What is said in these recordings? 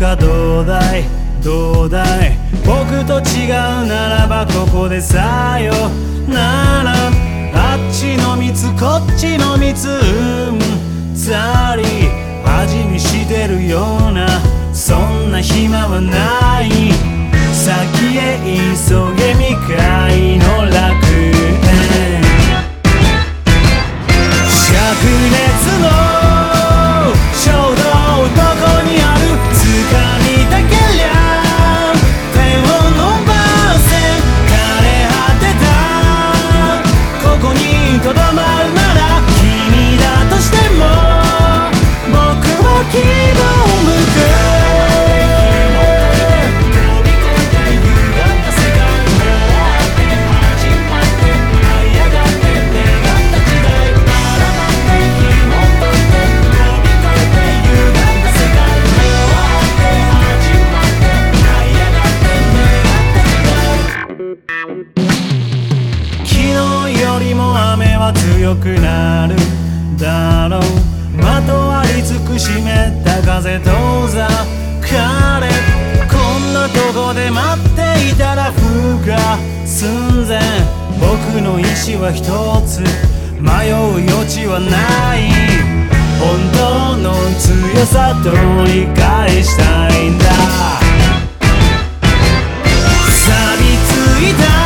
かどうだいどうだい、僕と違うならばここでさよなら。あっちの蜜こっちの蜜、ざり味見してるようなそんな暇はない。先へ急げ未開の楽園、灼熱の衝動どこにある、掴みたけりゃ手を伸ばせ。枯れ果てたここにとどまるなら君だとしても僕は希望を向く。雨は強くなるだろう、まとわりつく湿った風遠ざかれ。こんなとこで待っていたら風化寸前。僕の意志は一つ、迷う余地はない。本当の強さ取り返したいんだ。錆びついた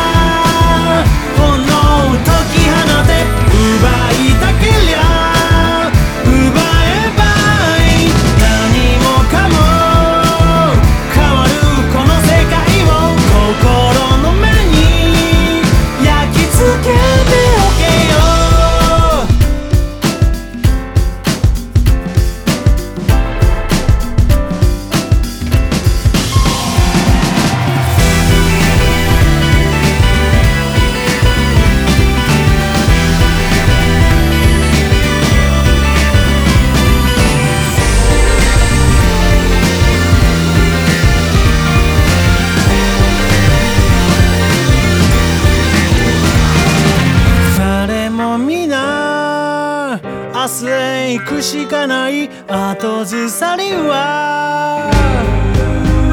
明日へ行くしかない後ずさりは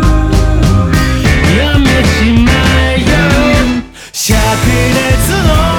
やめちまえよ。灼熱の